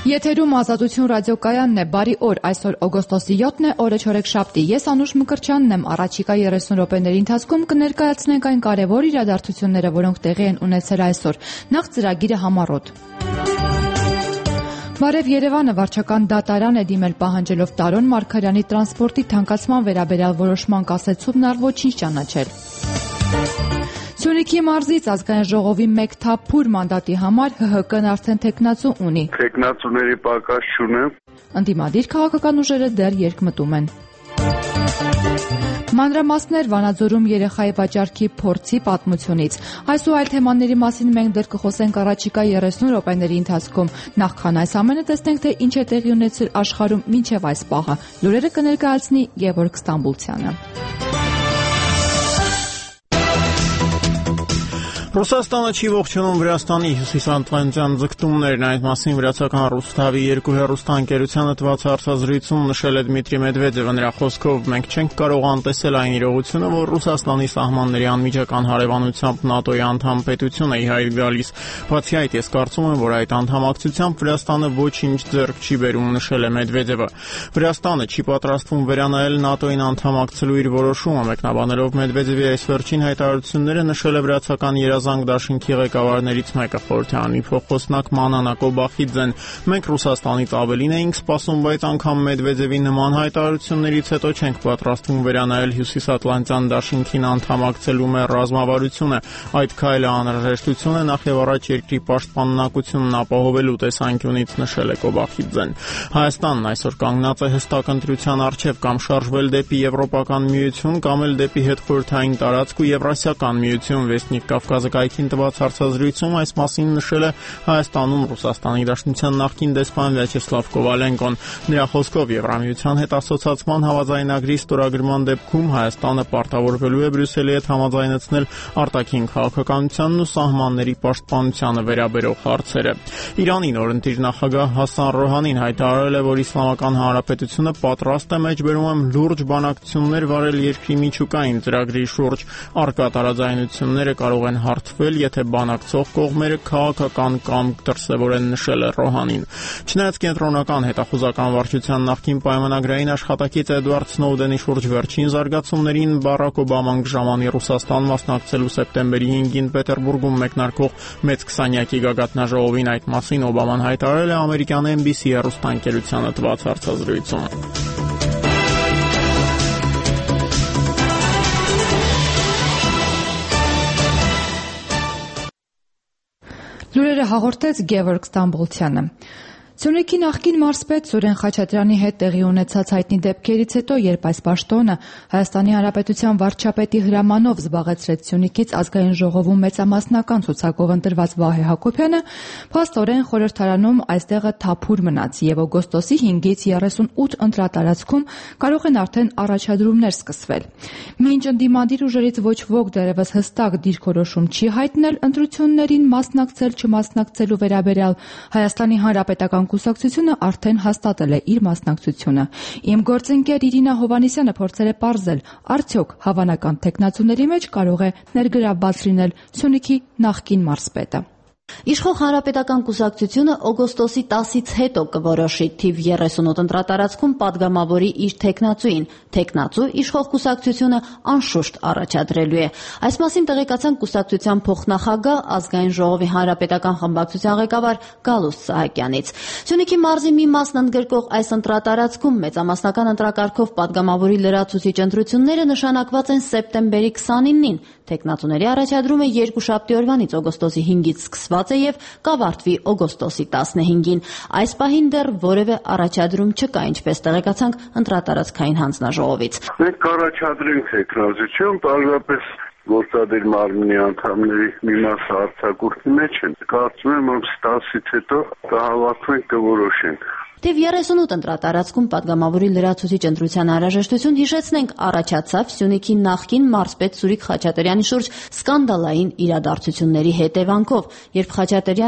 Եթերում Ազատություն ռադիոկայանն է, բարի օր, այսօր օգոստոսի 7-ն է, օրը չորեքշաբթի, ես Անուշ Մկրտչյանն եմ, առաջիկա 30 րոպեների ընթացքում կներկայացնենք այն կարևոր իրադարձությունները, որոնք տեղի են ունեցել այսօր, նախ ծրագիրը համառոտ։ Բարև Երևանը վարչական դատարան է դիմել պահանջելով Տարոն Մարգարյանի տրանսպորտի թանկացման վերաբերյալ որոշման կասեցումն առ ոչինչ ճանաչել։ Սյունիքի մարզից ազգային ժողովի մեկ թափուր մանդատի համար ՀՀԿ-ն արդեն թեկնածու ունի։ Թեկնածուների պակաս չունեմ։ Ընդդիմադիր քաղաքական ուժերը դեռ երկմտում են։ Մանրամասներ Վանաձորում երեխայի վաճառքի փորձի պատմությունից։ Այս ու այլ թեմաների մասին մենք դեռ կխոսենք առաջիկա 30 րոպեների ընթացքում։ Նախքան այս ամենը տեսնենք, թե ինչ է տեղի ունեցել աշխարհում մինչև այս պահը։ Լուրերը կներկայացնի Գևորգ Ստամբուլցյանը։ Ռուսաստանը չի ողջունում Վրաստանի հյուսիսատլանտյան ձգտումներն, այդ մասին վրացական Ռուսթավի 2 հեռուստաընկերությանը տված հարցազրույցում նշել է Դմիտրի Մեդվեդևը։ Նրա խոսքով մենք չենք կարող անտեսել այն իրողությունը, որ Ռուսաստանի սահմանների անմիջական հարևանությամբ ՆԱՏՕ-ի անդամ պետություն է իհայտ գալիս։ Բացի այդ, ես կարծում եմ, որ այդ անդամակցությամբ Վրաստանը ոչինչ ձեռք չի բերում, նշել է Մեդվեդևը։ Վրաստանը չի պատրաստվում վերանայել ՆԱՏՕ-ին անդամակցելու իր որոշումը, մեկնաբանելով Մեդվեդևի այս վերջին հայտարարությունները, նշել է վրացական Դաշինքի ղեկավարներից մեկը խորհրդարանի փոխոսնակ Մանանա Կոբախիձեն։ Մենք Ռուսաստանից ավելին էինք սպասում, բայց անգամ Մեդվեդևի նման հայտարարություններից հետո չենք պատրաստվում վերանայել Հյուսիսատլանտյան դաշինքին անդամակցելու մեր ռազմավարությունը։ Այդ քայլը անհրաժեշտություն է նախ եւ առաջ երկրի պաշտպանունակությունն ապահովելու տեսանկյունից, նշել է Կոբախիձեն։ Հայաստանն այսօր կանգնած է հստակ ընտրության առջև, կամ շարժվել դեպի Եվրոպական միություն, կամ էլ դեպի հետխորհրդային տարածք ու Եվրասիական միություն։ Վեստնիկ Կավկազը կայքին տված հարցազրույցում այս մասին նշել է Հայաստանում Ռուսաստանի Դաշնության նախկին դեսպան Վյաչեսլավ Կովալենկոն։ Նրա խոսքով Եվրամիության հետ ասոցիացման համաձայնագրի ստորագրման դեպքում Հայաստանը պարտավորվելու է Բրյուսելի հետ համաձայնեցնել արտաքին քաղաքականությանն ու սահմանների պաշտպանությանը վերաբերող հարցերը։ Իրանի նորընտիր նախագահ Հասան Ռոհանին հայտարարել է, որ Իսլամական Հանրապետությունը պատրաստ է մեջբերում լուրջ բանակցություններ վարել երկրի միջուկային ծրագրի շուրջ։ Առկա տարաձայնությունները կարող են հարթվել, եթե բանակցող կողմերը քաղաքական կամք դրսևորեն, նշել է Ռոհանին։ Չնայած կենտրոնական հետախուզական վարչության նախկին պայմանագրային աշխատակից Էդվարդ Սնոուդենի շուրջ վերջին զարգացումներին, Բարակ Օբաման կժամանի Ռուսաստան մասնակցելու սեպտեմբերի 5-ին Պետերբուրգում մեկնարկող մեծ 20-յակի գագաթնաժողովին, այդ մասին Օբաման հայտարարել է ամերիկյան NBC հեռուստաընկերությանը տված հարցազրույցում։ Լուրերը հաղորդեց Գևորգ Ստամբուլցյանը։ Սյունիքի նախկին մարզպետ Սուրեն Խաչատրյանի հետ տեղի ունեցած հայտնի դեպքերից հետո, երբ այս պաշտոնը Հայաստանի Հանրապետության վարչապետի հրամանով զբաղեցրեց Սյունիքից ազգային ժողովում մեծամասնական ցուցակով ընտրված Վահե Հակոբյանը, փաստորեն խորհրդարանում այստեղը թափուր մնաց եւ օգոստոսի 5-ից 38 ընտրատարածքում կարող են արդեն առաջադրումներ սկսվել։ Մինչ ընդդիմադիր ուժերից ոչ ոք դեռևս հստակ դիրքորոշում չի հայտնել ընտրություններին մասնակցել-չմասնակցելու վերաբերյալ, Հայաստանի Հանրապետական կուսակցությունը արդեն հաստատել է իր մասնակցությունը։ Իմ գործընկեր Իրինա Հովանեսյանը փորձել է պարզել, արդյոք հավանական թեկնածուների մեջ կարող է ներգրավված լինել Սյունիքի նախկին մարզպետը։ Իշխող Հանրապետական կուսակցությունը օգոստոսի 10-ից հետո կորոշի թիվ 38 ընտրատարածքում падգամավորի իր թեկնածուին։ Թեկնածու իշխող կուսակցությունը անշուշտ առաջադրելու է։ Այս մասին տեղեկացան կուսակցության փոխնախագահ, ազգային ժողովի հանրապետական խմբակցության ղեկավար Գալուստ Սահակյանից։ Սյունիքի մարզի մի մասն ընդգրկող այս ընտրատարածքում մեծամասնական ընտրակարգով падգամավորի լրացուցիչ ընտրությունները նշանակված են սեպտեմբերի 29-ին։ Թեկնածուների առաջադրումը երկուշաբթի օրվանից օգոստոսի 5-ից սկսված է եւ կավարտվի օգոստոսի 15-ին։ Այս պահին դեռ որևէ առաջադրում չկա, ինչպես տեղեկացանք ընտրատարածքային հանձնաժողովից։ Մենք կառաջադրենք թեկնածություն, պարզապես գործադիր մարմնի անդամների մի մասը արձակուրդի մեջ են։ Կարծում եմ, որ 10-ից հետո կհավաքվենք, կորոշենք։ Թիվ 38 ընտրատարածքում падգամավորի լրացուցիչ ընտրության անհրաժեշտություն, հիշեցնենք, առաջացավ Սյունիքի նախկին մարզպետ Սուրիկ Խաչատրյանի շուրջ սկանդալային իրադարձությունների հետևանքով, երբ Խաչատրյանը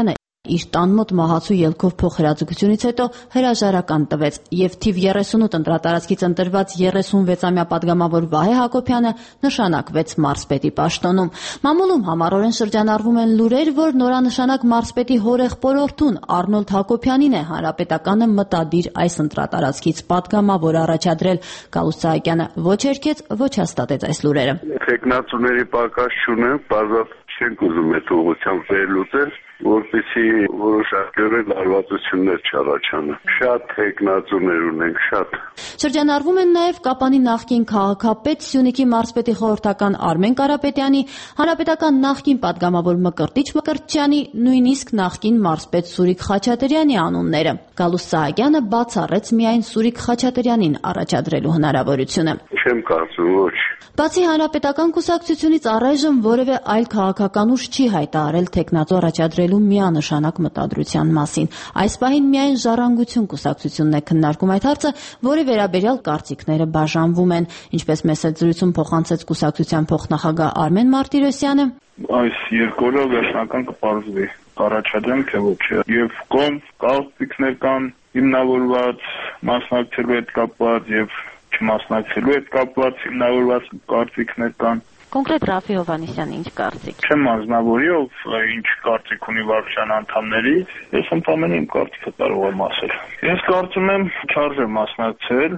իր տան մոտ մահացու ելքով փոխհրաձգությունից հետո հրաժարական տվեց եւ թիվ 38 ընտրատարածքից ընտրված 36-ամյա падգամավոր Վահե Հակոբյանը նշանակվեց մարզպետի պաշտոնում։ Մամուլում համառորեն շրջանառվում են լուրեր, որ նորանշանակ մարզպետի հորեղբորորդուն Արնոլդ Հակոբյանին է Հանրապետականը մտադիր այս ընտրատարածքից падգամավոր առաջադրել։ Գալուստ Սահակյանը ոչ երգեց, ոչ հաստատեց այս լուրերը։ Տեխնացուների պակաս չունեն, բազատ չենք ուզում այդ ուղղությամբ վերլուծել, որպեսզի որոշակիորեն լարվածություններ չառաջանան։ Շատ տեխնացուներ ունենք, շատ։ Շրջանառվում են նաև Կապանի նախկին քաղաքապետ, Սյունիքի մարզպետի խորհրդական Արմեն Կարապետյանի, հանրապետական նախկին падգամավոր Մկրտիչ Մկրտչյանի, նույնիսկ նախկին մարզպետ Սուրիկ Խաչատրյանի անունները։ Գալուստ Սահակյանը բացառեց միայն Սուրիկ Խաչատրյանին առաջադրելու հնարավորությունը։ Չեմ կարծում, ոչ։ Բացի հանրապետական կուսակցությունից առայժմ որևէ այլ քաղաքական ուժ չի հայտարարել տեխնացու առաջադրելու միանշանակ մտադրության մասին։ Այս պահին միայն Ժառանգություն կուսակցությունն է քննարկում այդ հարցը, որի վերաբերյալ կարծիքները բաժանվում են։ Ինչպես մեծ զրույցում փոխանցեց կուսակցության փոխնախագահ Արմեն Մարտիրոսյանը, այս երկու օրը վերջնական կպարզվի առաջադրենք թե ոչ։ Եվ կողմ կարծիքներ կան հիմնավորված մասնակցելու հետ կապված եւ չմասնակցելու հետ կապված հիմնավորված կարծիքներ կան։ Կոնկրետ Ռաֆի Հովհաննիսյանը ինչ կարծիք։ Չեմ անձնավորի, ով ինչ կարծիք ունի վարչության անդամներից, ես ընդամենը իմ կարծիքը կարող եմ ասել։ Ես կարծում եմ չարժե մասնակցել։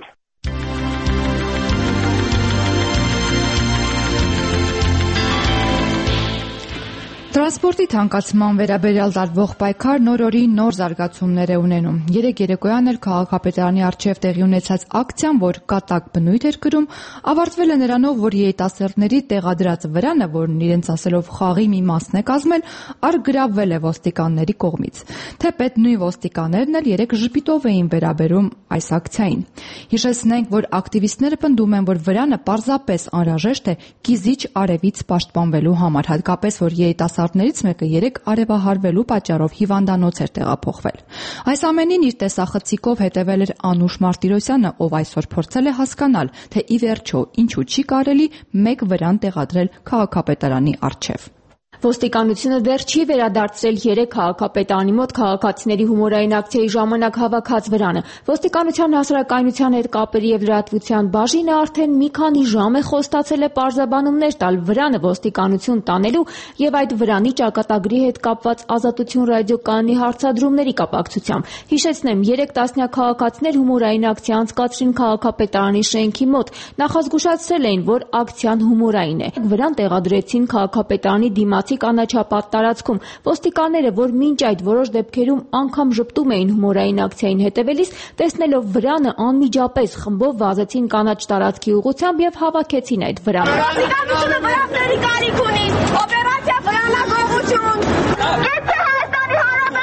Տրանսպորտի թանկացման վերաբերյալ տարվող պայքարն օր-օրի նոր զարգացումներ է ունենում։ Երեկ երեկոյան էլ քաղաքապետարանի առջև տեղի ունեցած ակցիան, որ կատակ բնույթ էր կրում, ավարտվել է նրանով, որ երիտասարդների տեղադրած վրանը, որն իրենց ասելով խաղի մի մասն է կազմել, արգրավվել է ոստիկանների կողմից։ Թեպետ նույն ոստիկաններն էլ երեկ ժպիտով էին վերաբերում այս ակցիային։ Հիշեցնենք, որ ակտիվիստները պնդում են, որ վրանը պարզապես անհրաժեշտ է կիզիչ արևից պաշտպանվելու համար, հատկապես որ երիտասարդներից մեկը երեկ արևահարվելու պատճառով հիվանդանոց էր տեղափոխվել։ Այս ամենին իր տեսախցիկով հետևել էր Անուշ Մարտիրոսյանը, ով այսօր փորձել է հասկանալ, թե ի վերջո ինչու չի կարելի մեկ վրան տեղադրել քաղաքապետարանի առջև։ Ոստիկանությունը դեռ չի վերադարձրել երեք քաղաքապետարանի մոտ քաղաքացիների հումորային ակցիայի ժամանակ հավաքած վրանը։ Ոստիկանության հասարակայնության հետ կապերի եւ լրատվության բաժինը արդեն մի քանի ժամ է խոստացել է պարզաբանումներ տալ վրանը ոստիկանություն տանելու եւ այդ վրանի ճակատագրի հետ կապված Ազատություն ռադիոկայանի հարցադրումների կապակցությամբ։ Հիշեցնեմ, 3 տասնյակ քաղաքացիներ հումորային ակցիա անցկացրին քաղաքապետարանի շենքի մոտ։ Նախազգուշացրել էին, որ ակցիան հումորային է։ Վրան տեղադրեցին քաղաքապետարանի դիմաց կանաչապատ տարածքում։ Ոստիկանները, որ մինչ այդ որոշ դեպքերում անգամ ժպտում էին հումորային ակցիային հետևելիս, տեսնելով վրանը անմիջապես խմբով վազեցին կանաչ տարածքի ուղղությամբ եւ հավաքեցին այդ վրանը։ Ոստիկանությունը վրանների կարիք ունի։ Օպերացիա վրանագողություն։ Եթե Հայաստանի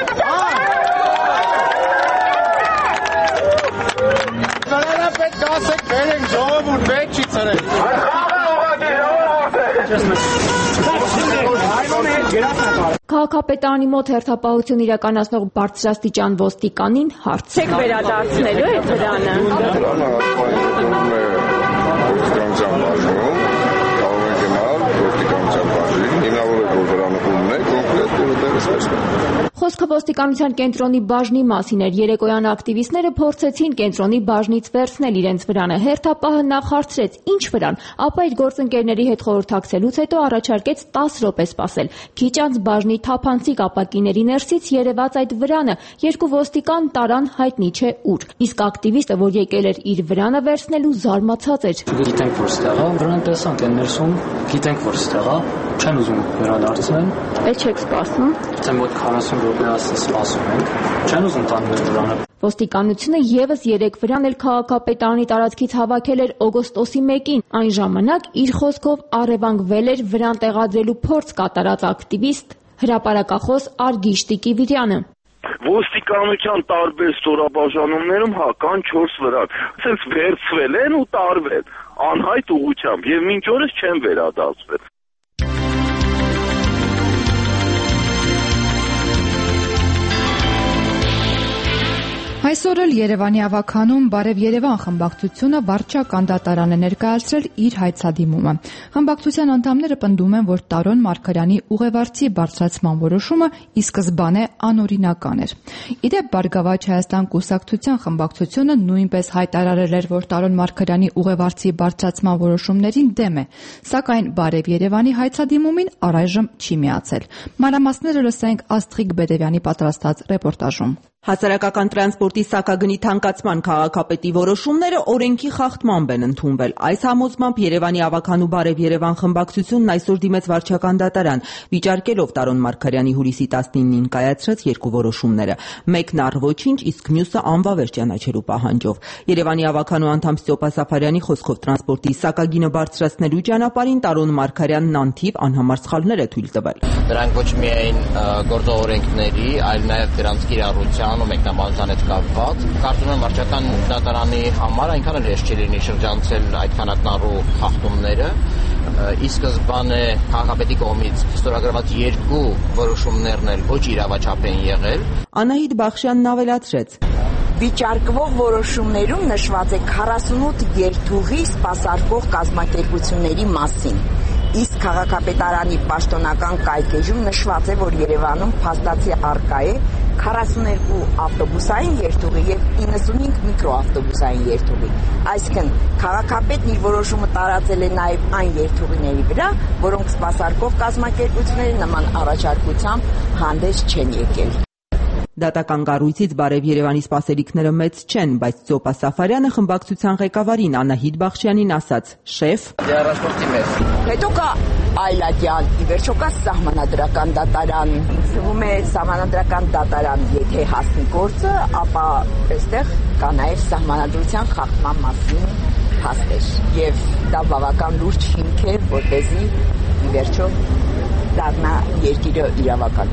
Հանրապետությունը պետք է ասեք, բերենք ժողովուրդ, պետք չի ծրել։ Քաղաքապետարանի մոտ հերթապահություն իրականացնող բարձրաստիճան ոստիկանին հարց. Եք վերադարձնելու եք վրանը։ Խոսքը ոստիկանության կենտրոնի բաժնի մասին էր։ Երեկոյան ակտիվիստները փորձեցին կենտրոնի բաժնից վերցնել իրենց վրանը։ Հերթապահը նախ հարցրեց՝ ինչ վրան, ապա իր գործընկերների հետ խորհրդակցելուց հետո առաջարկեց 10 րոպե սպասել։ Քիչ անց բաժնի թափանցիկ ապակիների ներսից երևաց այդ վրանը, երկու ոստիկան տարան հայտնի չէ ուր։ Իսկ ակտիվիստը, որ եկել էր իր վրանը վերցնելու, զարմացած էր։ Գիտենք, որ ստեղ է, վրան տեսանք այն ներսում, գիտենք, որ ստեղ է, չեն ուզում վերադարձնել։ Էլ չեք սպասում։ Թե մոտ 40 րոպե սպասում ենք, չեն ուզում տանել վրանը։ Ոստիկանությունը եւս 3 վրան էլ քաղաքապետարանի տարածքից հավաքել էր օգոստոսի 1-ին։ Այն ժամանակ իր խոսքով առևանգվել էր վրան տեղադրելու փորձ կատարած ակտիվիստ հրապարակախոս Արգիշ Տիկիվիրյանը։ Ոստիկանության տարբեր ստորաբաժանումներում կան 4 վրան։ Ասենց վերցվել են ու տարվել անհայտ ուղղությամբ եւ մինչ օրս չեն վերադարձվել։ Այսօր Այսօր էլ Երևանի ավագանում Բարև Երևան խմբակցությունը վարչական դատարան է ներկայացրել իր հայցադիմումը։ Խմբակցության անդամները պնդում են, որ Տարոն Մարգարյանի ուղևարցի բարձրացման որոշումը ի սկզբանե անօրինական էր։ Իդեպ Բարգավաճ Հայաստան կուսակցության խմբակցությունը նույնպես հայտարարել էր, որ Տարոն Մարգարյանի ուղևարցի բարձրացման որոշումներին դեմ է, սակայն Բարև Երևանի հայցադիմումին առայժմ չի միացել։ Մանրամասները լսենք Աստղիկ Բեդևյանի պատրաստած ռեպորտաժում։ Հասարակական տրանսպորտի սակագնի թանկացման քաղաքապետի որոշումները օրենքի խախտմամբ են ընդունվել։ Այս համոզմամբ Երևանի ավագանու Բարև Երևան խմբակցությունն այսօր դիմեց վարչական դատարան, վիճարկելով Տարոն Մարգարյանի հուլիսի 19-ին կայացրած երկու որոշումները։ Մեկն առ ոչինչ, իսկ մյուսը անվավեր ճանաչելու պահանջով։ Երևանի ավագանու անդամ Ստյոպա Սաֆարյանի խոսքով տրանսպորտի սակագինը բարձրացնելու ճանապարհին Տարոն Մարգարյանն անթիվ անհամար սխալներ է թույլ տվել։ Դրանք ոչ միայն գործող օրենքների, այլ նաև դրանց կիրառության ու մեկնաբանության հետ կապված։ Կարծում եմ վարչական դատարանի համար այնքան էլ հեշտ չի լինի շրջանցել այդ քանակնառու խախտումները։ Ի սկզբանե քաղաքապետի կողմից ստորագրված երկու որոշումներն էլ ոչ իրավաչափ են եղել։ Անահիտ Բախշյանն ավելացրեց. Վիճարկվող որոշումներում նշված է 48 երթուղի սպասարկող կազմակերպությունների մասին։ Իսկ քաղաքապետարանի պաշտոնական կայքեջում նշված է, որ Երևանում փաստացի առկա է 42 ավտոբուսային երթուղի եւ 95 միկրոավտոբուսային երթուղի։ Այսինքն քաղաքապետն իր որոշումը տարածել է նաեւ այն երթուղիների վրա, որոնք սպասարկող կազմակերպությունների նման առաջարկությամբ հանդես չեն եկել։ Դատական կառույցից Բարև Երևանի սպասելիքները մեծ չեն, բայց Ստյոպա Սաֆարյանը խմբակցության ղեկավարին Անահիտ Բախշյանին ասաց. «Շեֆ, հետո կա այլատյան, ի վերջո կա սահմանադրական դատարան, թվում է սահմանադրական դատարան, եթե հասնի գործը, ապա այստեղ կա նաև սահմանադրության խախտման մասին փաստեր, եւ դա բավական լուրջ հիմք է, որպեսզի ի վերջո դառնա երկիրը իրավական»։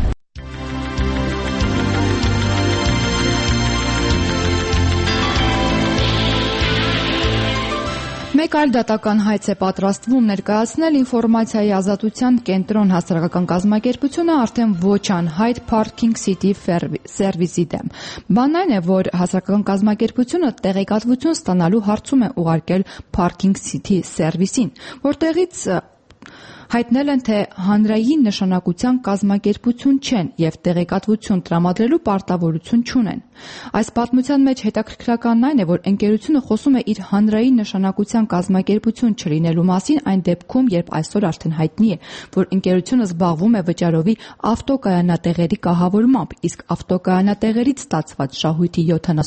Մեկ այլ դատական հայց է պատրաստվում ներկայացնել ինֆորմացիայի ազատության կենտրոն հասարակական կազմակերպությունը արդեն ոչ անհայտ Parking City Service-ի դեմ։ Բանն այն է, որ հասարակական կազմակերպությունը տեղեկատվություն ստանալու հարցում է ուղարկել Parking City Service-ին, որտեղից հայտնել են, թե հանրային նշանակության կազմակերպություն չեն եւ տեղեկատվություն տրամադրելու պարտավորություն չունեն։ Այս պատմության մեջ հետաքրքրականն այն է, որ ընկերությունը խոսում է իր հանրային նշանակության կազմակերպություն չլինելու մասին այն դեպքում, երբ այսօր արդեն հայտնի է, որ ընկերությունը զբաղվում է վճարովի ավտոկայանատեղերի կահավորմամբ, իսկ ավտոկայանատեղերից ստացված շահույթի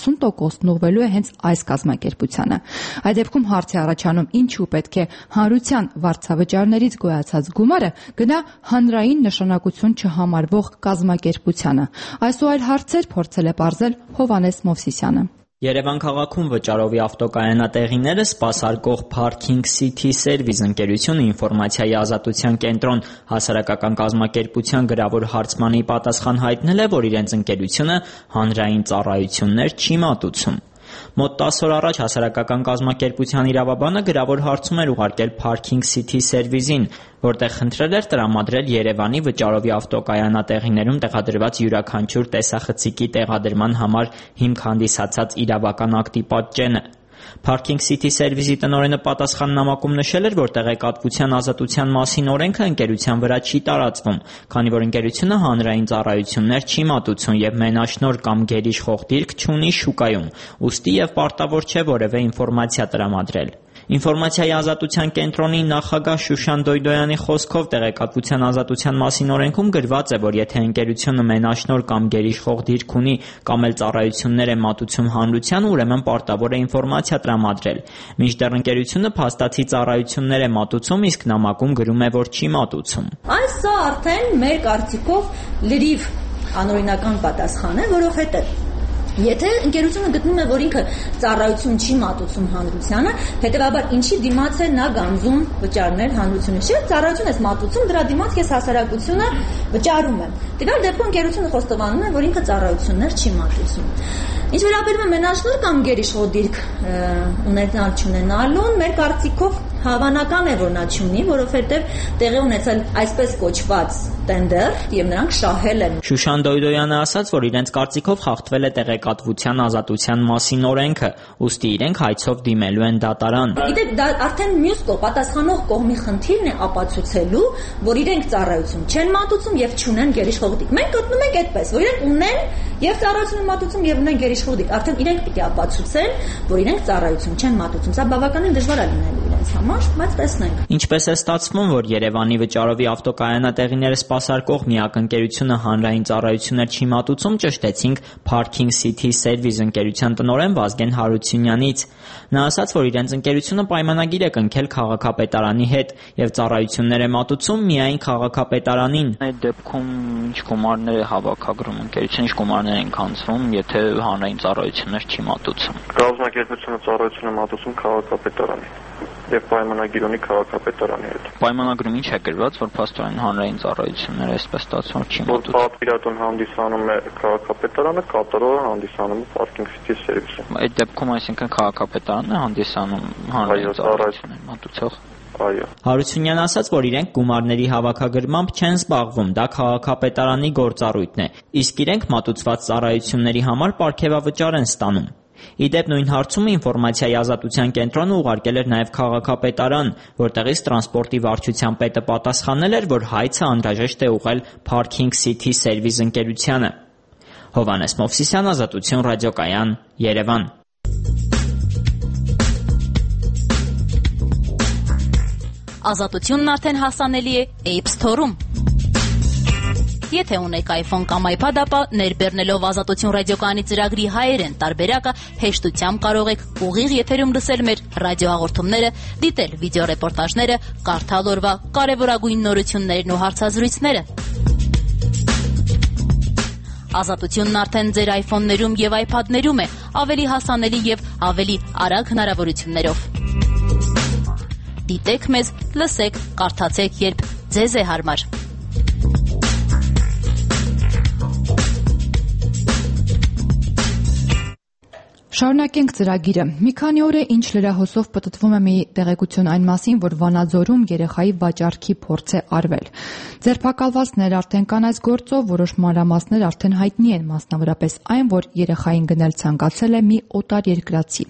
70%-ն ուղղվելու է հենց այս կազմակերպությանը։ Այդ դեպքում հարց է առաջանում, ինչու պետք է հանրության վարձավճարներից գոյացած գումարը գնա հանրային նշանակություն չհամարվող կազմակերպությանը։ Այս ու այլ հարցեր փորձել է պարզել Հովհաննես Մովսիսյանը։ Երևան քաղաքում վճարովի ավտոկայանատեղիները սպասարկող Parking City Service ընկերությունը ինֆորմացիայի ազատության կենտրոն հասարակական կազմակերպության գրավոր հարցմանի պատասխան հայտնել է, որ իրենց ընկերությունը հանրային ծառայություններ չի մատուցում։ Մոտ 10 օր առաջ հասարակական կազմակերպության իրավաբանը գրավոր հարցում էր ուղարկել Parking City Service-ին, որտեղ խնդրել էր տրամադրել Երևանի վճարովի ավտոկայանատեղիներում տեղադրված յուրաքանչյուր տեսախցիկի տեղադրման համար հիմք հանդիսացած իրավական ակտի պատճենը։ Parking City Service-ի տնօրենը պատասխաննամակում նշել էր, որ տեղեկատվության ազատության մասին օրենքը ընկերության վրա չի տարածվում, քանի որ ընկերությունը հանրային ծառայություններ չի մատուցում եւ մենաշնորհ կամ գերիշխող դիրք չունի շուկայում, ուստի եւ պարտավոր չէ որևէ ինֆորմացիա տրամադրել։ Ինֆորմացիայի ազատության կենտրոնի նախագահ Շուշան Դոյդոյանի խոսքով տեղեկատվության ազատության մասին օրենքում գրված է, որ եթե ընկերությունը մենաշնորհ կամ գերիշխող դիրք ունի կամ էլ ծառայություններ է մատուցում հանրությանը, ուրեմն պարտավոր է ինֆորմացիա տրամադրել։ Մինչդեռ ընկերությունը փաստացի ծառայություններ է մատուցում, իսկ նամակում գրում է, որ չի մատուցում։ Այս սա արդեն մեր կարծիքով լրիվ անօրինական պատասխան է, որովհետև եթե ընկերությունը գտնում է, որ ինքը ծառայություն չի մատուցում հանրությանը, հետևաբար ինչի դիմաց է նա գանձում վճարներ հանրությունը։ Չէ, ծառայություն ես մատուցում, դրա դիմաց ես հասարակությունը վճարում եմ։ Տվյալ դեպքում ընկերությունը խոստովանում է, որ ինքը ծառայություններ չի մատուցում։ Ինչ վերաբերում է մենաշնորհ կամ գերիշխող դիրք ունենալ չունենալուն, մեր կարծիքով Հավանական է, որ նա չունի, որովհետև տեղի ունեցել այսպես կոչված տենդեր եւ նրանք շահել են։ Շուշան Դոյդոյանը ասաց, որ իրենց կարծիքով խախտվել է տեղեկատվության ազատության մասին օրենքը, ուստի իրենք հայցով դիմելու են դատարան։ Գիտեք, դա արդեն մյուս պատասխանող կողմի խնդիրն է ապացուցելու, որ իրենք ծառայություն չեն մատուցում եւ չունեն գերիշխողդիկ։ Մենք գտնում ենք այդպես, որ իրենք ունեն եւ ծառայություն են մատուցում եւ ունեն գերիշխողդիկ։ Արդեն իրենք պիտի ապացուցեն, որ իրենք ծառայություն չեն մատուցում։ Սա բավականին դժվար է լինելու իրենց համար, բայց տեսնենք։ Ինչպես է ստացվում, որ Երևանի վճարովի ավտոկայանատեղիները սպասարկող միակ ընկերությունը հանրային ծառայություններ չի մատուցում, ճշտեցինք Parking City Service ընկերության տնօրեն Վազգեն Հարությունյանից։ Նա ասաց, որ իրենց ընկերությունը պայմանագիր է կնքել քաղաքապետարանի հետ եւ ծառայություններ է մատուցում միայն քաղաքապետարանին։ Այդ դեպքում ինչ գումարներ է հավաքագրում ընկերությունը, ինչ գումարներ են կանցվում, եթե հանրային ծառայություններ չի մատուցում։ Կազմակերպությունը ծառայություն է մատուցում քաղաքապետարանին եւ պայմանագիր ունի քաղաքապետարանի հետ։ Պայմանագրում ինչ է գրված, որ փաստորեն հանրային ծառայությունները այսպես ստացվում չի մատուցում։ Պատվիրատուն հանդիսանում է քաղաքապետարանը, կատարողը հանդիսանում է Parking City Service-ը։ Այդ դեպքում այսինքն քաղաքապետարանն է հանդիսանում հանրային ծառայություններ մատուցող։ Այո։ Հարությունյանն ասաց, որ իրենք գումարների հավաքագրմամբ չեն զբաղվում, դա քաղաքապետարանի գործառույթն է, իսկ իրենք մատուցված ծառայությունների համար պարգևավճար են ստանում։ Իդեպ նույն հարցումը ինֆորմացիայի ազատության կենտրոնը ուղարկել էր նաև քաղաքապետարան, որտեղից տրանսպորտի վարչության պետը պատասխանել էր, որ հայցը անհրաժեշտ է ուղղել Parking City Service ընկերությանը։ Հովհաննես Մովսիսյան, Ազատություն ռադիոկայան, Երևան։ Ազատությունն արդեն հասանելի է App Store-ում։ Եթե ունեք iPhone կամ iPad, ապա ներբեռնելով Ազատություն ռադիոկայանի ծրագրի հայերեն տարբերակը հեշտությամբ կարող եք ուղիղ եթերում լսել մեր ռադիոհաղորդումները, դիտել վիդեոռեպորտաժները, կարդալ օրվա կարևորագույն նորություններն ու հարցազրույցները։ Ազատությունն արդեն ձեր iPhone-ներում եւ iPad-ներում է, ավելի հասանելի եւ ավելի արագ հնարավորություններով։ Դիտեք մեզ, լսեք, կարդացեք, երբ ձեզ է հարմար։ Շարունակենք ծրագիրը։ Մի քանի օր է ինչ լրահոսով պտտվում է մի տեղեկություն այն մասին, որ Վանաձորում երեխայի վաճառքի փորձ է արվել։ Ձերբակալվածներ արդեն կան այս գործով, որոշ մանրամասներ արդեն հայտնի են, մասնավորապես այն, որ երեխային գնել ցանկացել է մի օտարերկրացի։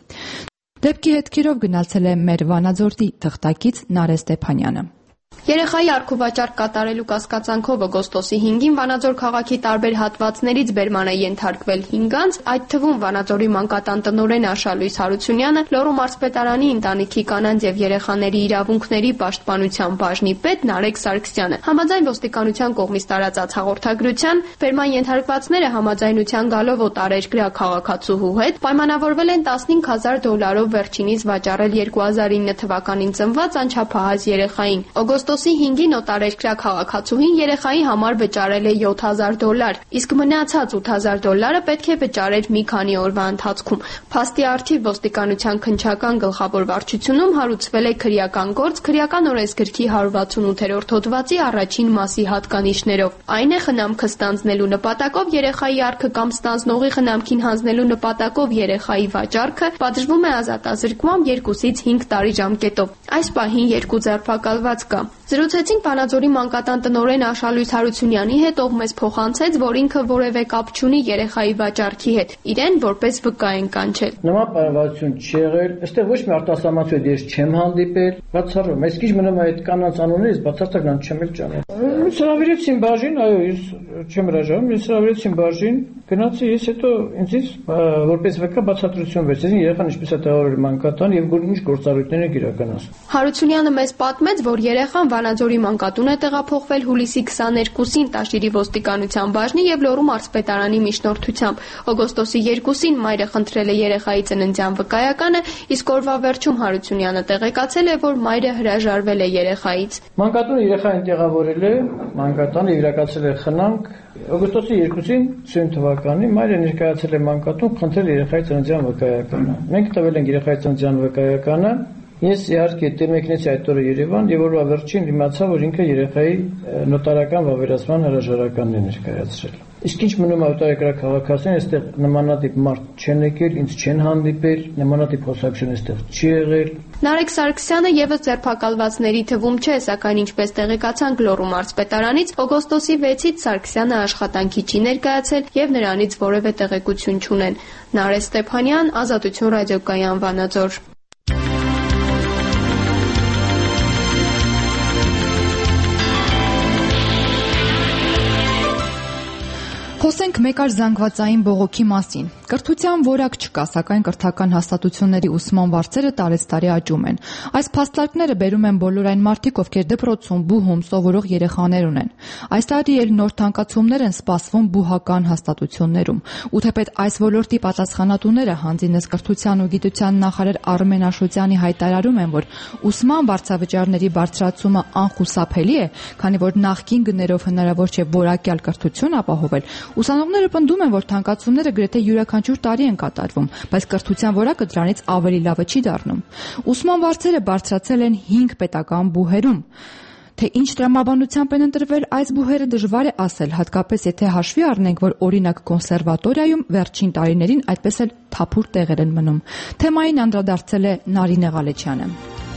Դեպքի հետքերով գնացել է մեր Վանաձորի թղթակից Նարէ Ստեփանյանը։ Երեխայի առքուվաճառք կատարելու կասկածանքով օգոստոսի 5-ին Վանաձոր քաղաքի տարբեր հատվածներից բերման է ենթարկվել 5 անձ, այդ թվում Վանաձորի մանկատան տնօրեն Աշալույս Հարությունյանը, Լոռու մարզպետարանի ընտանիքի կանանց եւ երեխաների իրավունքների պաշտպանության բաժնի պետ Նարեկ Սարգսյանը։ Համաձայն ոստիկանության կողմից տարածած հաղորդագրության, բերման ենթարկվածները համաձայնության գալով օտարերկրյա քաղաքացուհու հետ պայմանավորվել են $15,000 վերջինիս վաճառել 2009 թվականին ծնված անչափահաս երեխային։ Օգոստոսի 5-ին օտարերկրյա քաղաքացուհին երեխայի համար վճարել է $7,000, իսկ մնացած $8,000 պետք է վճարեր մի քանի օրվա ընթացքում։ Փաստի առթիվ ոստիկանության քննչական գլխավոր վարչությունում հարուցվել է քրեական գործ քրեական օրենսգրքի 168-րդ հոդվածի առաջին մասի հատկանիշներով։ Այն է խնամքը ստանձնելու նպատակով երեխայի առքը կամ ստանձնողի խնամքին հանձնելու նպատակով երեխայի վաճառքը պատժվում է ազատազրկմամբ 2-ից 5 տարի ժամկետով։ Այս պահին 2 ձերբակալված կա։ Զրուցեցինք Վանաձորի մանկատան տնօրեն Աշալույս Հարությունյանի հետ, ով մեզ փոխանցեց, որ ինքը որևէ կապ չունի երեխայի վաճառքի հետ, իրեն որպես վկա են կանչել։ Նման պարավացություն չի եղել, այստեղ ոչ մի արտասահմանցու ես չեմ հանդիպել, բացառում, այս քիչ մնում այդ կանանց անուններից բացարձակ չեմ էլ ճանաչել։ Ես հրավիրեցին բաժին, այո, ես չեմ հրաժարվում, ես հրավիրեցին բաժին, գնացի ես հետո ինձից որպես վկա բացատրություն վերցրեցին երեխան ինչպես է տեղավորել մանկատան եւ ինչ գործառույթներ է իրականացնում։ Հարությունյանը մեզ պատմեց, որ երեխան Վանաձորի մանկատուն է տեղափոխվել հուլիսի 22-ին Տաշիրի ոստիկանության բաժնի եւ Լոռու մարզպետարանի միջնորդությամբ։ Օգոստոսի 2-ին մայրը խնդրել է երեխայի ծննդյան վկայականը, իսկ օրվա վերջում Հարությունյանը տեղեկացել է, որ մայրը հրաժարվել է երեխայից։ Մանկատուն երեխային տեղավորել է մանկատանը իրականացել է խնամք օգոստոսի 2-ին 20 թվականին մայրը ներկայացել է մանկատուն, խնդրել երեխայի ծննդյան վկայականը։ Մենք տվել ենք երեխայի ծննդյան վկայականը, Ես իհարկե դեմեկնեցի այդ օրը Երևան եւ օրվա վերջին իմացա, որ ինքը երեխայի նոտարական վավերացման հրաժարականն է ներկայացրել։ Իսկ ինչ մնում է օտարերկրյա քաղաքացին, այստեղ նմանատիպ մարդ չեն եկել, ինձ չեն հանդիպել, նմանատիպ խոսակցություն այստեղ չի եղել։ Նարեկ Սարգսյանը եւս ձերբակալվածների թվում չէ, սակայն ինչպես տեղեկացանք Լոռու մարզպետարանից, օգոստոսի 6-ից Սարգսյանը աշխատանքի չի ներկայացել եւ նրանից որևէ տեղեկություն չունեն։ Նարեկ Ստեփանյան, Ազատություն ռադիոկայան, Վանաձոր։ Խոսենք մեկ այլ զանգվածային բողոքի մասին։ Կրթության որակ չկա, սակայն կրթական հաստատությունների ուսման վարձերը տարեցտարի աճում են։ Այս փաստարկները բերում են բոլոր այն մարդիկ, ովքեր դպրոցում, բուհում սովորող երեխաներ ունեն։ Այս տարի էլ նոր թանկացումներ են սպասվում բուհական հաստատություններում։ Ու թեպետ այս ոլորտի պատասխանատուները հանձինս կրթության ու գիտության նախարար Արմեն Աշոտյանի հայտարարում են, որ ուսման վարձավճարների բարձրացումը անխուսափելի է, քանի որ նախկին գներով հնարավոր չէ որակյալ կրթություն ապահովել։ Ուսանողները պնդում են, որ թանկացումները գրեթե յուրաքանչյուր տարի են կատարվում, բայց կրթության որակը դրանից ավելի լավը չի դառնում։ Ուսման վարձերը բարձրացել են 5 պետական բուհերում։ Թե ինչ տրամաբանությամբ են ընտրվել այս բուհերը դժվար է ասել, հատկապես եթե հաշվի առնենք, որ օրինակ կոնսերվատորիայում վերջին տարիներին այդպես էլ թափուր տեղեր են մնում։ Թեմային անդրադարձել է Նարինե Ղալեչյանը։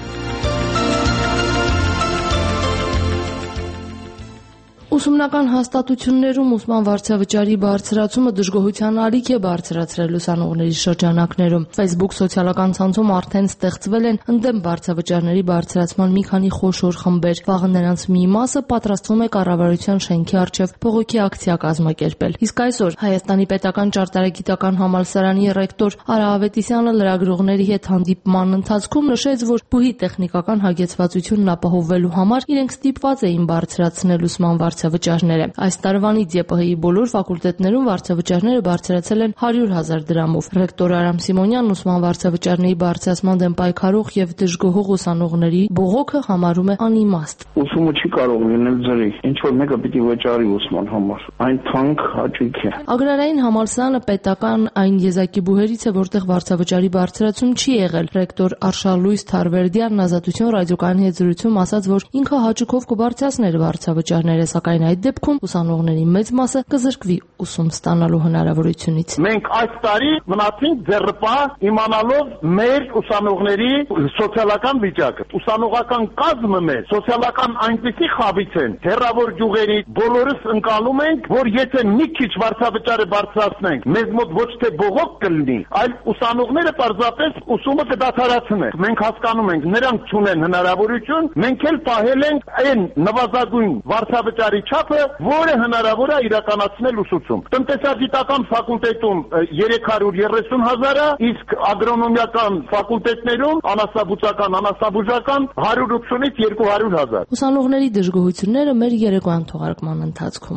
Ուսումնական հաստատություններում ուսման վարձավճարի բարձրացումը դժգոհության ալիք է բարձրացրել ուսանողների շրջանակներում։ Facebook սոցիալական ցանցում արդեն ստեղծվել են ընդդեմ վարձավճարների բարձրացման մի քանի խոշոր խմբեր։ Վաղը նրանց մի մասը պատրաստվում է կառավարության շենքի առջև բողոքի ակցիա կազմակերպել։ Իսկ այսօր Հայաստանի պետական ճարտարագիտական համալսարանի ռեկտոր Արա Ավետիսյանը լրագրողների հետ հանդիպման ընթացքում նշեց, որ բուհի տեխնիկական հագեցվածությունն ապահովելու համար իրենք ստիպված էին բարձրացնել ուսման վարձավճարները։ Այս տարվանից ԵՊՀ-ի բոլոր ֆակուլտետներում վարձավճարները բարձրացել են 100,000 դրամով։ Ռեկտոր Արամ Սիմոնյանն ուսման վարձավճարների բարձրացման դեմ պայքարող եւ դժգոհող ուսանողների բողոքը համարում է անիմաստ։ Ուսումը չի կարող լինել ջրի, ինչ որ մեկը պիտի վճարի ուսման համար։ Այն թանկ հաճույք է։ Agrարային համալսարանը պետական այն եզակի բուհերից է, որտեղ վարձավճարի բարձրացում չի եղել։ Ռեկտոր Արշալույս Թարվերդյանն Ազատություն ռադիոկայանի հետ զրույցում ասաց, որ ինքը հաճույքով կբարձրացներ վարձավճարները, սակայն այդ դեպքում ուսանողների մեծ մասը կզրկվի ուսում ստանալու հնարավորությունից։ Մենք այս տարի մնացինք ձեռնպահ իմանալով մեր ուսանողների սոցիալական վիճակը։ Ուսանողական կազմը մեր սոցիալական այնպիսի խաբից են, հեռավոր գյուղերի բոլորս ընկալում ենք, որ եթե մի քիչ վարձավճարը բարձրացնենք, մեզ մոտ ոչ թե բողոք կլինի, այլ ուսանողները պարզապես ուսումը կդադարեցնեն։ Մենք հասկանում ենք, նրանք չունեն հնարավորություն, մենք էլ պահել ենք այն նվազագույն վարձավճարի չափը, որը հնարավոր է իրականացնել ուսուցում։ Տնտեսագիտական ֆակուլտետում 330,000, իսկ ագրոնոմիական ֆակուլտետներում անասնաբուծական 180-ից 200,000։ Ուսանողների դժգոհությունները մեր երեկոյան թողարկման ընթացքում։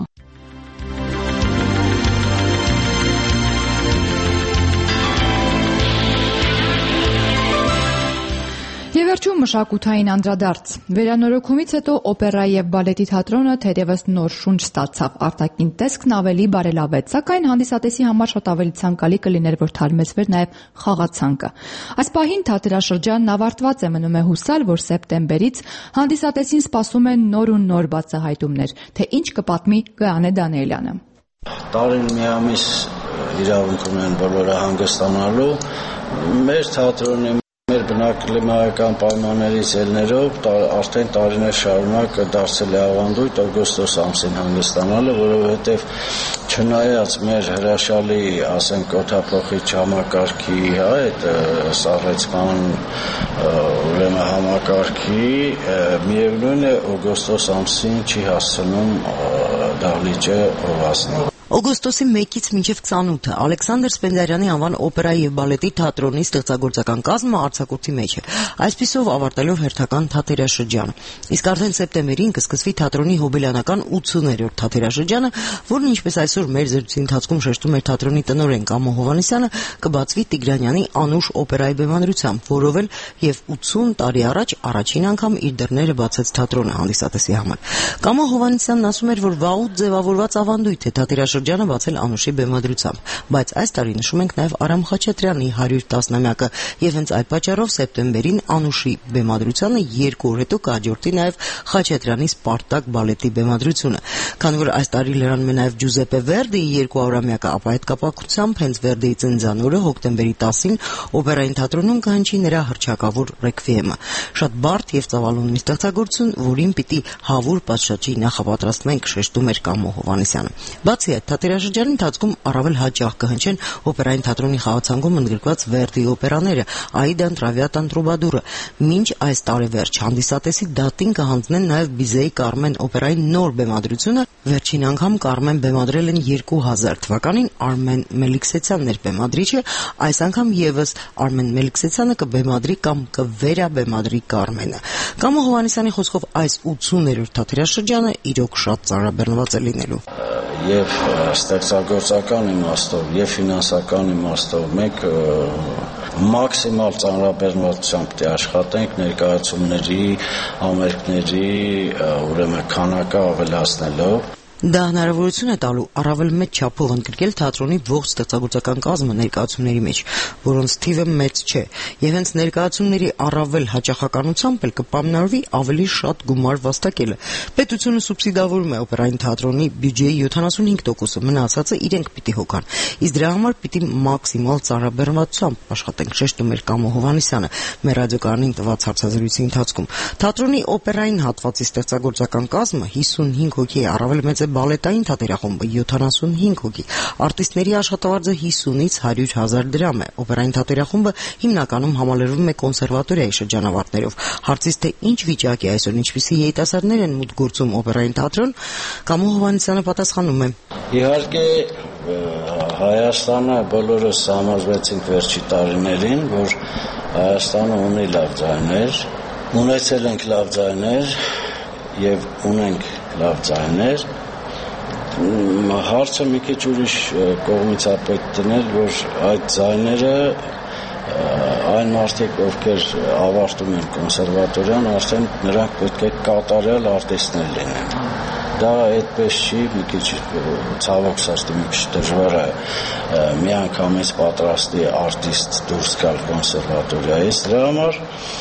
Եվ վերջում մշակութային անդրադարձ։ Վերանորոգումից հետո օպերայի եւ բալետի թատրոնը թերևս նոր շունչ ստացավ, արտաքին տեսքն ավելի բարելավեց, սակայն հանդիսատեսի համար շատ ավելի ցանկալի կլիներ, որ թարմեցվեր նաեւ խաղացանկը։ Այս պահին թատերաշրջանն ավարտված է, մնում է հուսալ, որ սեպտեմբերից հանդիսատեսին սպասում են նոր ու նոր բացահայտումներ, թե ինչ կպատմի Գայանե Դանիելյանը։ Տարին մի ամիս իրավունք ունեն բոլորը հանգստանալու, մեր թատրոնի մեր բնակլիմայական պայմաններից ելներով արդեն տարիներ շարունակ դարձել է ավանդույթ օգոստոս ամսին հանգստանալը, որովհետև չնայած մեր հրաշալի, ասենք, օդափոխիչ համակարգի այդ սառեցման ուրեմն համակարգի միևնույն է օգոստոս ամսին չի հասցնում դահլիճը հովացնել։ Օգոստոսի 1-ից մինչև 28-ը Ալեքսանդր Սպենդիարյանի անվան օպերայի եւ բալետի թատրոնի ստեղծագործական կազմը արձակուրդի մեջ է, այսպիսով ավարտելով հերթական թատերաշրջանը։ Իսկ արդեն սեպտեմբերին կսկսվի թատրոնի հոբելյանական 80-րդ թատերաշրջանը, որն ինչպես այսօր մեր զրույցի ընթացքում շեշտում էր թատրոնի տնօրեն Կամո Հովհաննիսյանը, կբացվի Տիգրանյանի Անուշ օպերայի բեմադրությամբ, որով էլ եւ 80 տարի առաջ առաջին անգամ իր դռները բացեց թատրոնը հանդիսատեսի համար։ Կամո Հովհաննիսյանն ասում էր, որ վաղուց ձևավորված ավանդույթ է թատերաշրջանը թատերաշրջանը բացել Անուշի բեմադրությամբ, բայց այս տարի նշում ենք նաև Արամ Խաչատրյանի 110-ամյակը եւ հենց այդ պատճառով սեպտեմբերին Անուշի բեմադրությանը 2 օր հետո կհաջորդի նաև Խաչատրյանի Սպարտակ բալետի բեմադրությունը։ Քանի որ այս տարի լրանում է նաև Ջուզեպե Վերդիի 200-ամյակը, ապա այդ կապակցությամբ հենց Վերդիի ծննդյանօրը հոկտեմբերի 10-ին օպերային թատրոնում կհնչի նրա հռչակավոր ռեքվիեմը։ Շատ բարդ եւ ծավալուն մի ստեղծագործություն, որին պիտի հավուր պատշաճի նախապատրաստվենք, շեշտում էր Կամո Հովհաննիսյանը։ Բացի այդ, թատերաշրջանի ընթացքում առավել հաճախ կհնչեն օպերային թատրոնի խաղացանկում ընդգրկված Վերդիի օպերաները Աիդան, Տրավիատան, Տրուբադուրը։ Մինչ այս տարեվերջ հանդիսատեսի դատին կհանձնեն նաև Բիզեի Կարմեն օպերայի նոր բեմադրությունը։ Վերջին անգամ Կարմեն բեմադրել են 2000 թվականին Արմեն Մելիքսեցյանն էր բեմադրիչը, այս անգամ եւս Արմեն Մելիքսեցյանը կբեմադրի կամ կվերաբեմադրի Կարմենը։ Կամո Հովհաննիսյանի խոսքով այս 80-րդ թատերաշրջանը իրոք շատ ծանրաբեռնված է լինելու։ Եվ ստեղծագործական իմաստով, եւ ֆինանսական իմաստով մենք մաքսիմալ ծանրաբեռնվածությամբ պետք է աշխատենք ներկայացումների, համերգների, ուրեմն քանակը ավելացնելով։ Դա հնարավորություն է տալու առավել մեծ չափով ընդգրկել թատրոնի ողջ ստեղծագործական կազմը ներկայացումների մեջ, որոնց թիվը մեծ չէ, եւ հենց ներկայացումների առավել հաճախականությամբ էլ կպայմանավորվի ավելի շատ գումար վաստակելը։ Պետությունը սուբսիդավորում է օպերային թատրոնի բյուջեի 75%-ը, մնացածը իրենք պիտի հոգան։ Իսկ դրա համար պիտի մաքսիմալ ծանրաբեռնվածությամբ աշխատենք, շեշտում էր Կամո Հովհաննիսյանը մեր ռադիոկայանին տված հարցազրույցի ընթացքում։ Թատրոնի օպերային հատվածի ստեղծագործական կազմը 55 հոգի է, առավել մեծ բալետային թատերախումբը 75 հոգի, արտիստների աշխատավարձը 50-ից 100,000 դրամ է։ Օպերային թատերախումբը հիմնականում համալրվում է կոնսերվատորիայի շրջանավարտներով։ Հարցից թե ինչ վիճակ է այսօր, ինչպիսի երիտասարդներ են մուտք գործում օպերային թատրոն, Կամո Հովհաննիսյանը պատասխանում է. Իհարկե Հայաստանը բոլորս համոզվեցինք վերջի տարիներին, որ Հայաստանը ունի լավ ձայներ, ունեցել ենք լավ ձայներ եւ ունենք լավ ձայներ։ Հարցը մի քիչ ուրիշ կողմից է պետք դնել, որ այդ ձայները այն մարդիկ, ովքեր ավարտում են կոնսերվատորիան, արդեն նրանք պետք է կատարյալ արտիստներ լինեն։ Դա այդպես չի, մի քիչ ցավոք սաստի մի քիչ դժվար է միանգամից պատրաստի արտիստ դուրս գալ կոնսերվատորիայից։ Դրա համար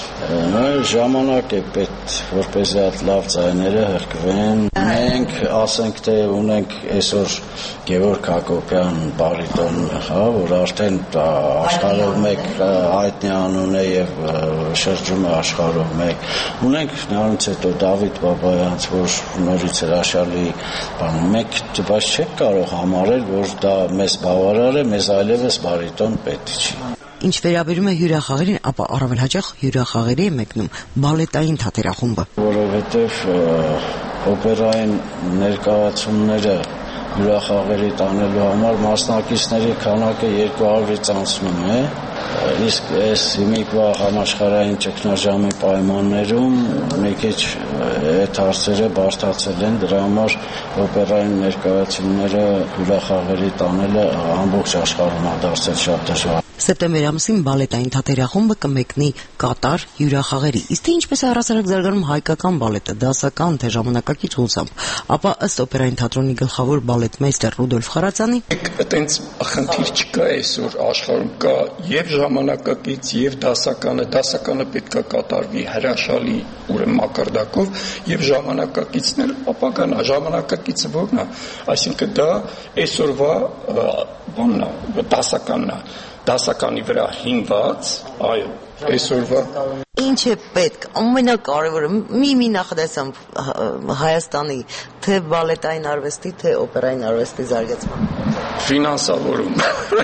ժամանակ է պետք, որպեսզի այդ լավ ձայները հրկվեն։ Մենք ասենք թե ունենք այսօր Գևորգ Հակոբյան բարիտոն, որ արդեն աշխարհով մեկ հայտնի անուն է եւ շրջում է աշխարհով մեկ։ Ունենք նրանից հետո Դավիթ Բաբայանց, որ նորից հրաշալի բան։ Մենք բայց չենք կարող համարել, որ դա մեզ բավարար է, մեզ այլևս բարիտոն պետք չի։ Ինչ վերաբերում է հյուրախաղերին, ապա առավել հաճախ հյուրախաղերի է մեկնում բալետային թատերախումբը, որովհետև օպերային ներկայացումները հյուրախաղերի տանելու համար մասնակիցների քանակը 200-ից անցնում է, իսկ այս հիմիկվա համաշխարհային ճգնաժամի պայմաններում մի քիչ այդ հարցերը բարդացել են, դրա համար օպերային ներկայացումները հյուրախաղերի տանելը ամբողջ աշխարհում է դարձել շատ դժվար։ Սեպտեմբեր ամսին բալետային թատերախումբը կմեկնի Կատար հյուրախաղերի։ Իսկ թե ինչպես է առասարակ զարգանում հայկական բալետը, դասական թե ժամանակակից ուղղությամբ, ապա ըստ օպերային թատրոնի գլխավոր բալետմեյստեր Ռուդոլֆ Խարացյանի, այտենց խնդիր չկա այսօր աշխարհում, կա եւ ժամանակակից եւ դասականը պետք է կատարվի հրաշալի ուրեմն մակարդակով եւ ժամանակակիցն էլ ապագան է, ժամանակակիցը որն է, այսինքն դա այսօրվա բանն է, դասականն է, դասականի վրա հիմնված, այո, այսօրվա ինչ է պետք, ամենակարևորը մի նախադասությամբ Հայաստանի թե բալետային արվեստի, թե օպերային արվեստի զարգացման ֆինանսավորում։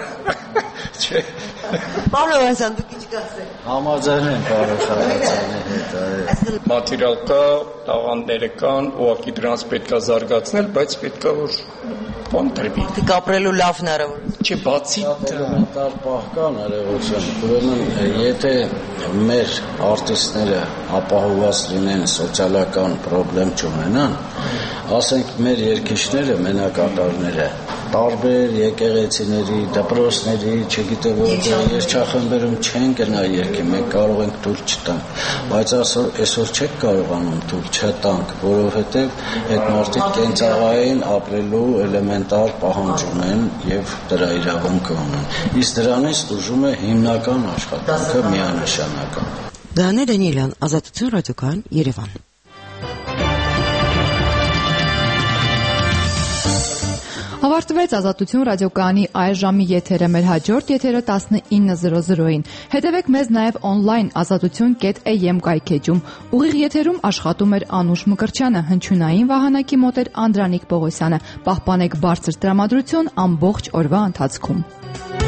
Չէ։ Պարոն Հովհաննիսյան, դուք ինչ կասեք։ Համաձայն եմ պարոն Խարացյանի հետ։ Մատերիալ կա, տաղանդները կան, ուղղակի դրանց պետք է զարգացնել, բայց պետք է որ բան դրվի։ Դուք ապրելու լավ հնարավորություն։ Չէ, բացի տար պահ կան արևություն։ Ուրեմն եթե մեր արտիստները ապահովված լինեն, սոցիալական խնդրեմ չունենան, ասենք մեր երգիչները, մենակատարները տարբեր եկեղեցիների, դպրոցների, չգիտեմ որտեղ երգչախմբերում չեն գնա երգի, մենք կարող ենք թույլ չտանք, բայց այսօր չեք կարողանում թույլ չտանք, որովհետև այդ մարդիկ կենցաղային ապրելու էլեմենտար պահանջ ունեն եւ դրա իրավունքը ունեն։ Իսկ դրանից դժում է հիմնական աշխատանքը միանշանական։ Դանիել Դանիելյան, Ազատություն ռադիոկայան, Երևան։ Ավարտվեց Ազատություն ռադիոկայանի այս ժամի եթերը, մեր հաջորդ եթերը 19:00-ին։ Հետևեք մեզ նաև on-line azatutyon.am կայքեջում։ Ուղիղ եթերում աշխատում էր Անուշ Մկրտչյանը, հնչյունային վահանակի մոտ էր Անդրանիկ Պողոսյանը։ Պահպանեք բարձր տրամադրություն ամբողջ օրվա ընթացքում։